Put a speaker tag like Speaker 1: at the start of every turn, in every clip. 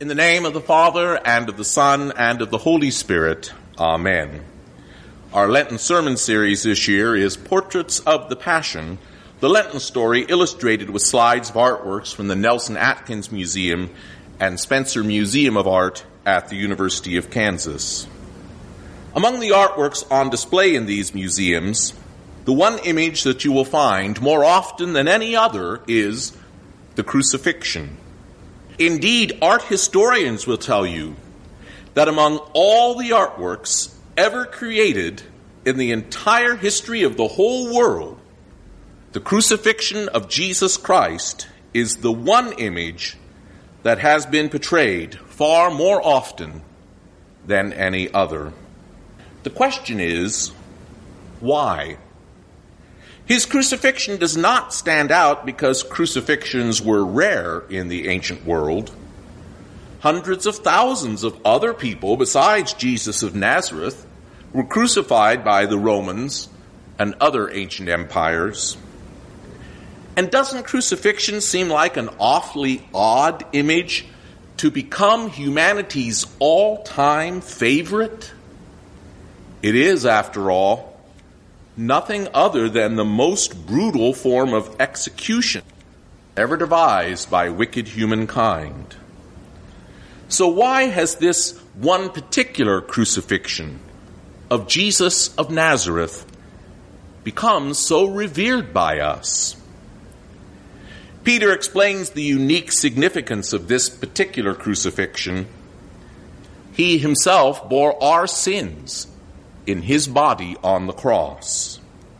Speaker 1: In the name of the Father, and of the Son, and of the Holy Spirit. Amen. Our Lenten sermon series this year is Portraits of the Passion, the Lenten story illustrated with slides of artworks from the Nelson Atkins Museum and Spencer Museum of Art at the University of Kansas. Among the artworks on display in these museums, the one image that you will find more often than any other is the crucifixion. Indeed, art historians will tell you that among all the artworks ever created in the entire history of the whole world, the crucifixion of Jesus Christ is the one image that has been portrayed far more often than any other. The question is, why? His crucifixion does not stand out because crucifixions were rare in the ancient world. Hundreds of thousands of other people besides Jesus of Nazareth were crucified by the Romans and other ancient empires. And doesn't crucifixion seem like an awfully odd image to become humanity's all-time favorite? It is, after all, nothing other than the most brutal form of execution ever devised by wicked humankind. So why has this one particular crucifixion of Jesus of Nazareth become so revered by us? Peter explains the unique significance of this particular crucifixion. He himself bore our sins in his body on the cross.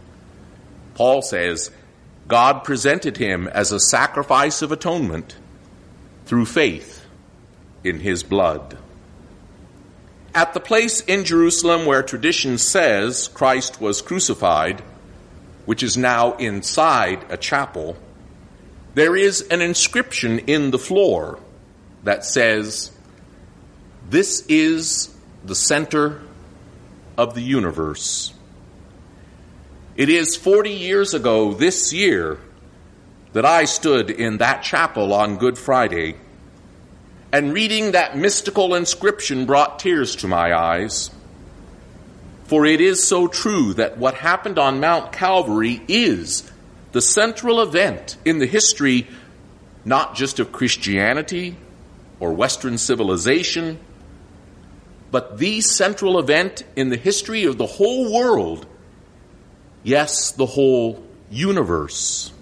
Speaker 1: Paul says, God presented him as a sacrifice of atonement through faith in his blood. At the place in Jerusalem where tradition says Christ was crucified, which is now inside a chapel, there is an inscription in the floor that says, "This is the center of the universe." It is 40 years ago this year that I stood in that chapel on Good Friday, and reading that mystical inscription brought tears to my eyes. For it is so true that what happened on Mount Calvary is the central event in the history not just of Christianity or Western civilization, but the central event in the history of the whole world, yes, the whole universe.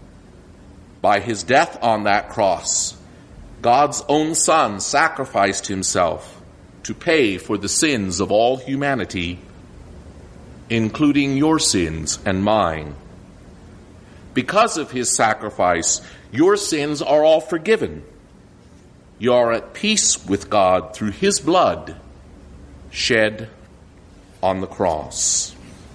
Speaker 1: By his death on that cross, God's own Son sacrificed himself to pay for the sins of all humanity, including your sins and mine. Because of his sacrifice, your sins are all forgiven. You are at peace with God through his blood shed on the cross.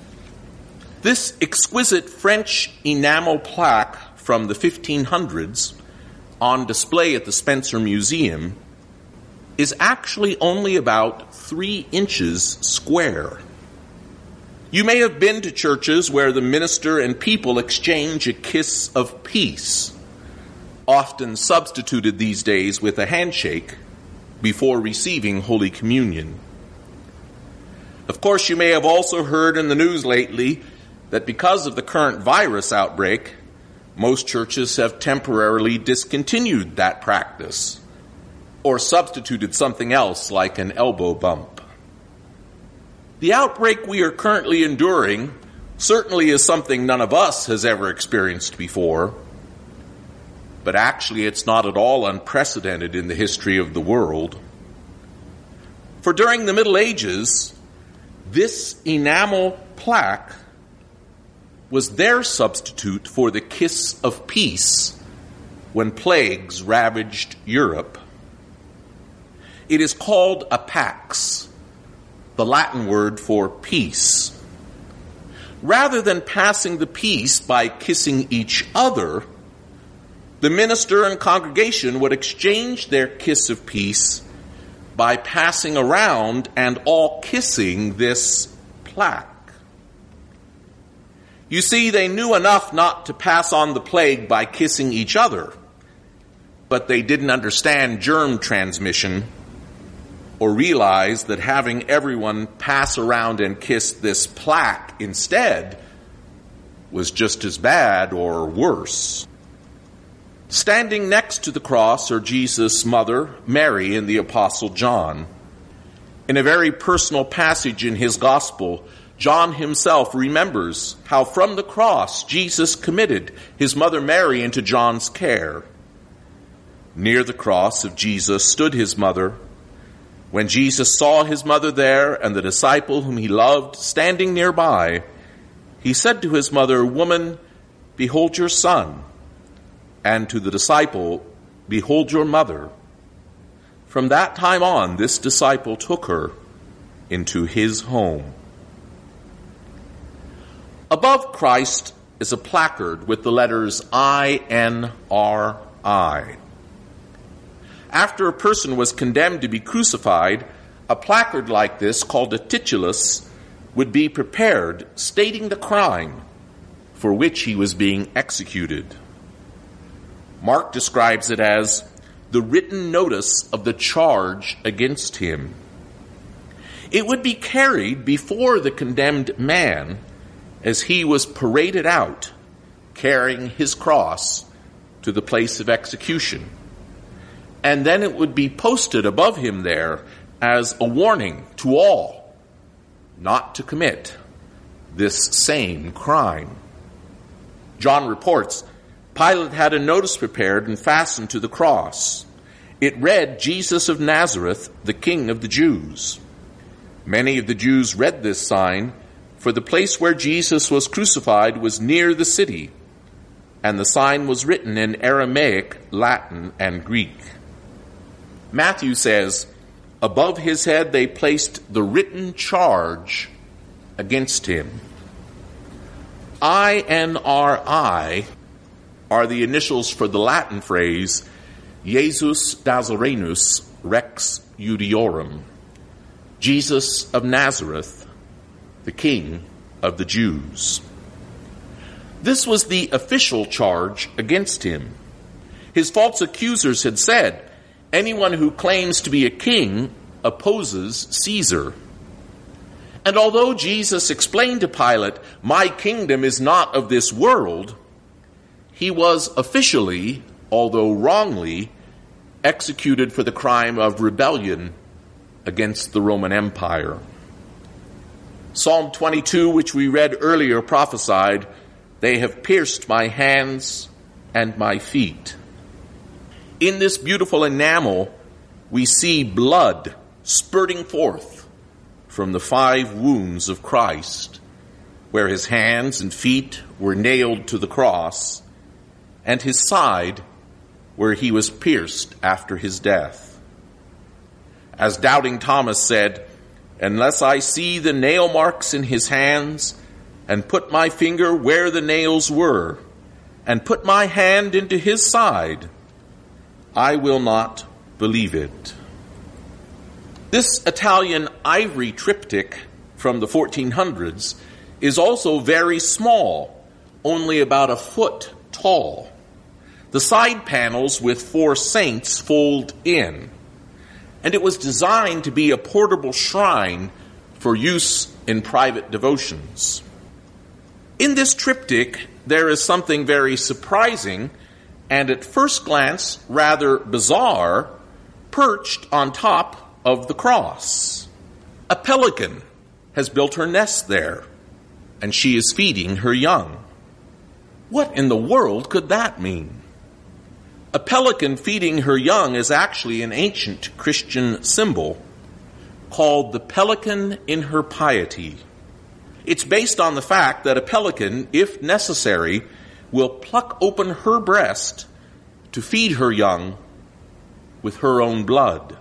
Speaker 1: This exquisite French enamel plaque from the 1500s on display at the Spencer Museum is actually only about 3 inches square. You may have been to churches where the minister and people exchange a kiss of peace, often substituted these days with a handshake before receiving Holy Communion. Of course, you may have also heard in the news lately that because of the current virus outbreak, most churches have temporarily discontinued that practice or substituted something else like an elbow bump. The outbreak we are currently enduring certainly is something none of us has ever experienced before, but actually it's not at all unprecedented in the history of the world. For during the Middle Ages, this enamel plaque was their substitute for the kiss of peace when plagues ravaged Europe. It is called a pax, the Latin word for peace. Rather than passing the peace by kissing each other, the minister and congregation would exchange their kiss of peace by passing around and all kissing this plaque. You see, they knew enough not to pass on the plague by kissing each other, but they didn't understand germ transmission or realize that having everyone pass around and kiss this plaque instead was just as bad or worse. Standing next to the cross are Jesus' mother, Mary, and the Apostle John. In a very personal passage in his gospel, John himself remembers how from the cross Jesus committed his mother Mary into John's care. Near the cross of Jesus stood his mother. When Jesus saw his mother there and the disciple whom he loved standing nearby, he said to his mother, "Woman, behold your son," and to the disciple, "Behold your mother." From that time on, this disciple took her into his home. Above Christ is a placard with the letters INRI. After a person was condemned to be crucified, a placard like this, called a titulus, would be prepared stating the crime for which he was being executed. Mark describes it as the written notice of the charge against him. It would be carried before the condemned man as he was paraded out, carrying his cross to the place of execution. And then it would be posted above him there as a warning to all not to commit this same crime. John reports, Pilate had a notice prepared and fastened to the cross. It read, "Jesus of Nazareth, the King of the Jews." Many of the Jews read this sign, for the place where Jesus was crucified was near the city, and the sign was written in Aramaic, Latin, and Greek. Matthew says, above his head they placed the written charge against him. INRI are the initials for the Latin phrase, Jesus Nazarenus Rex Judiorum, Jesus of Nazareth, the King of the Jews. This was the official charge against him. His false accusers had said, anyone who claims to be a king opposes Caesar. And although Jesus explained to Pilate, my kingdom is not of this world, he was officially, although wrongly, executed for the crime of rebellion against the Roman Empire. Psalm 22, which we read earlier, prophesied, "They have pierced my hands and my feet." In this beautiful enamel, we see blood spurting forth from the 5 wounds of Christ, where his hands and feet were nailed to the cross, and his side where he was pierced after his death. As doubting Thomas said, "Unless I see the nail marks in his hands, and put my finger where the nails were, and put my hand into his side, I will not believe it." This Italian ivory triptych from the 1400s is also very small, only about a foot tall. The side panels with 4 saints fold in, and it was designed to be a portable shrine for use in private devotions. In this triptych, there is something very surprising and at first glance rather bizarre, perched on top of the cross. A pelican has built her nest there, and she is feeding her young. What in the world could that mean? A pelican feeding her young is actually an ancient Christian symbol called the pelican in her piety. It's based on the fact that a pelican, if necessary, will pluck open her breast to feed her young with her own blood.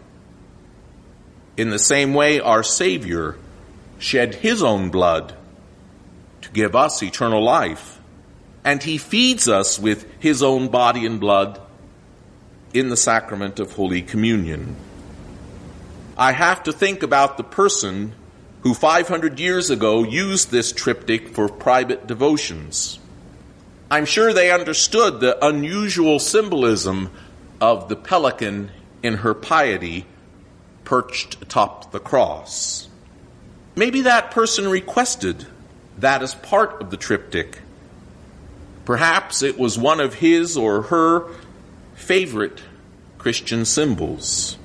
Speaker 1: In the same way, our Savior shed his own blood to give us eternal life, and he feeds us with his own body and blood in the sacrament of Holy Communion. I have to think about the person who 500 years ago used this triptych for private devotions. I'm sure they understood the unusual symbolism of the pelican in her piety perched atop the cross. Maybe that person requested that as part of the triptych. Perhaps it was one of his or her favorite Christian symbols.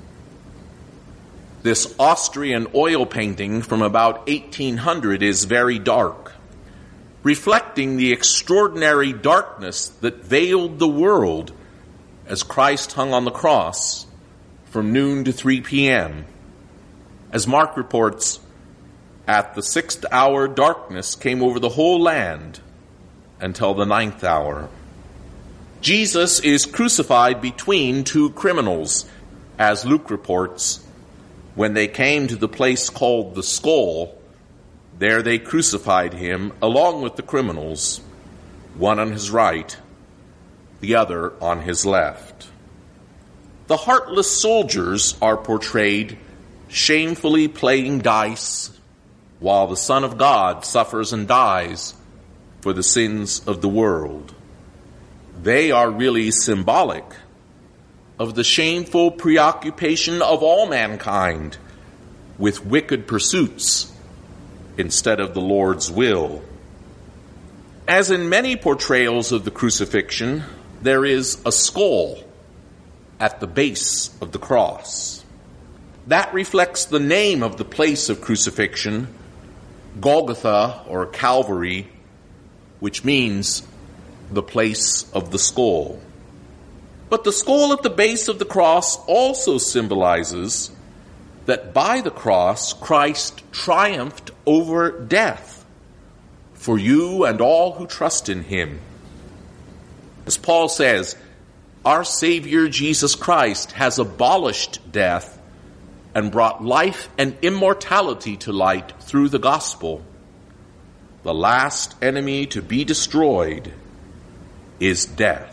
Speaker 1: This Austrian oil painting from about 1800 is very dark, reflecting the extraordinary darkness that veiled the world as Christ hung on the cross from noon to 3 p.m. As Mark reports, at the 6th hour darkness came over the whole land until the 9th hour. Jesus is crucified between two criminals, as Luke reports. When they came to the place called the Skull, there they crucified him along with the criminals, one on his right, the other on his left. The heartless soldiers are portrayed shamefully playing dice while the Son of God suffers and dies for the sins of the world. They are really symbolic of the shameful preoccupation of all mankind with wicked pursuits instead of the Lord's will. As in many portrayals of the crucifixion, there is a skull at the base of the cross. That reflects the name of the place of crucifixion, Golgotha or Calvary, which means the place of the skull. But the skull at the base of the cross also symbolizes that by the cross, Christ triumphed over death for you and all who trust in him. As Paul says, our Savior Jesus Christ has abolished death and brought life and immortality to light through the gospel. The last enemy to be destroyed is death.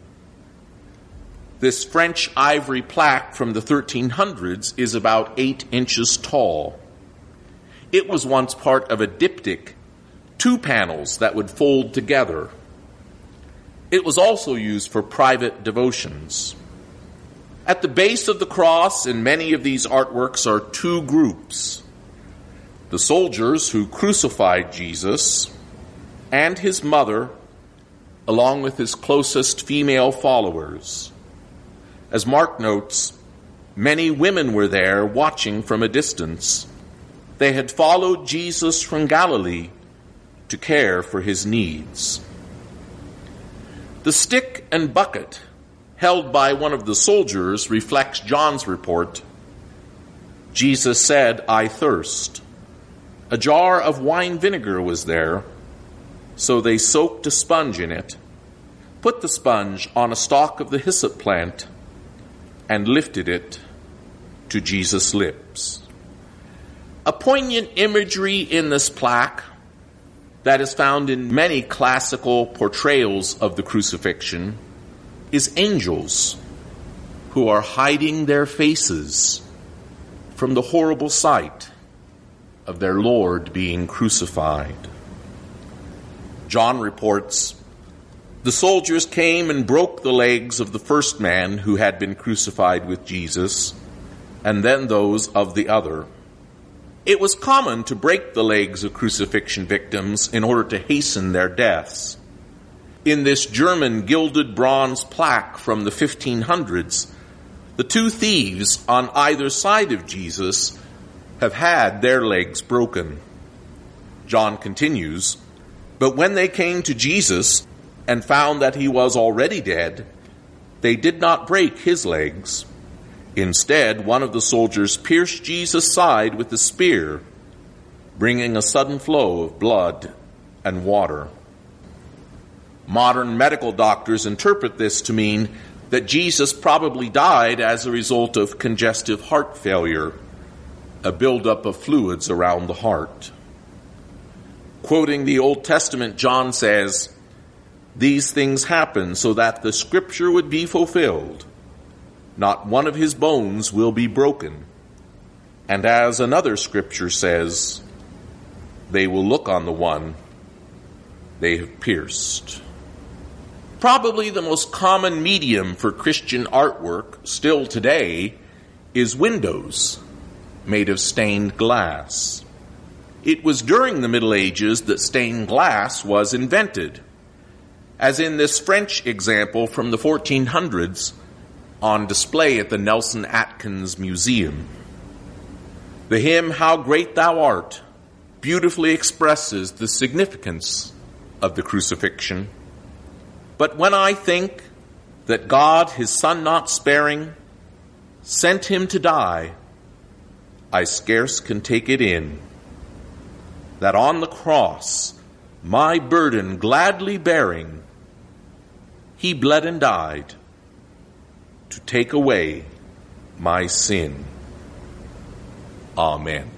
Speaker 1: This French ivory plaque from the 1300s is about 8 inches tall. It was once part of a diptych, 2 panels that would fold together. It was also used for private devotions. At the base of the cross in many of these artworks are 2 groups: the soldiers who crucified Jesus and his mother, along with his closest female followers. As Mark notes, many women were there watching from a distance. They had followed Jesus from Galilee to care for his needs. The stick and bucket held by one of the soldiers reflects John's report. Jesus said, "I thirst." A jar of wine vinegar was there, so they soaked a sponge in it, put the sponge on a stalk of the hyssop plant, and lifted it to Jesus' lips. A poignant imagery in this plaque that is found in many classical portrayals of the crucifixion is angels who are hiding their faces from the horrible sight of their Lord being crucified. John reports, the soldiers came and broke the legs of the first man who had been crucified with Jesus, and then those of the other. It was common to break the legs of crucifixion victims in order to hasten their deaths. In this German gilded bronze plaque from the 1500s, the 2 thieves on either side of Jesus have had their legs broken. John continues, but when they came to Jesus and found that he was already dead, they did not break his legs. Instead, one of the soldiers pierced Jesus' side with a spear, bringing a sudden flow of blood and water. Modern medical doctors interpret this to mean that Jesus probably died as a result of congestive heart failure, a buildup of fluids around the heart. Quoting the Old Testament, John says, "These things happened so that the scripture would be fulfilled. Not one of his bones will be broken." And as another scripture says, "They will look on the one they have pierced." Probably the most common medium for Christian artwork still today is windows made of stained glass. It was during the Middle Ages that stained glass was invented, as in this French example from the 1400s on display at the Nelson Atkins Museum. The hymn, "How Great Thou Art," beautifully expresses the significance of the crucifixion. But when I think that God, his Son not sparing, sent him to die, I scarce can take it in, that on the cross, my burden gladly bearing, he bled and died to take away my sin. Amen.